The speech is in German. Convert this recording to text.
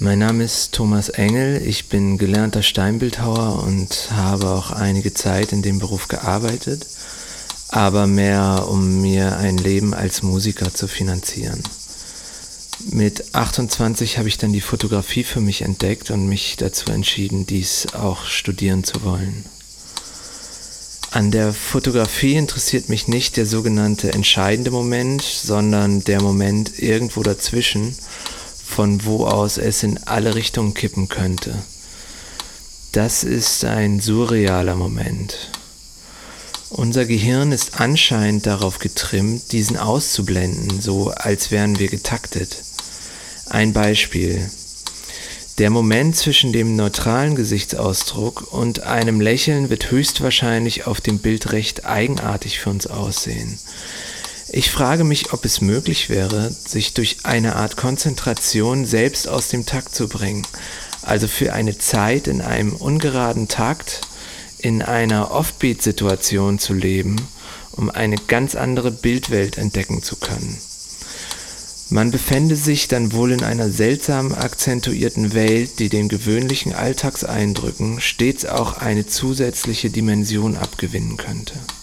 Mein Name ist Thomas Engel, ich bin gelernter Steinbildhauer und habe auch einige Zeit in dem Beruf gearbeitet, aber mehr, um mir ein Leben als Musiker zu finanzieren. Mit 28 habe ich dann die Fotografie für mich entdeckt und mich dazu entschieden, dies auch studieren zu wollen. An der Fotografie interessiert mich nicht der sogenannte entscheidende Moment, sondern der Moment irgendwo dazwischen, von wo aus es in alle Richtungen kippen könnte. Das ist ein surrealer Moment. Unser Gehirn ist anscheinend darauf getrimmt, diesen auszublenden, so als wären wir getaktet. Ein Beispiel. Der Moment zwischen dem neutralen Gesichtsausdruck und einem Lächeln wird höchstwahrscheinlich auf dem Bild recht eigenartig für uns aussehen. Ich frage mich, ob es möglich wäre, sich durch eine Art Konzentration selbst aus dem Takt zu bringen, also für eine Zeit in einem ungeraden Takt, in einer Offbeat-Situation zu leben, um eine ganz andere Bildwelt entdecken zu können. Man befände sich dann wohl in einer seltsam akzentuierten Welt, die den gewöhnlichen Alltagseindrücken stets auch eine zusätzliche Dimension abgewinnen könnte.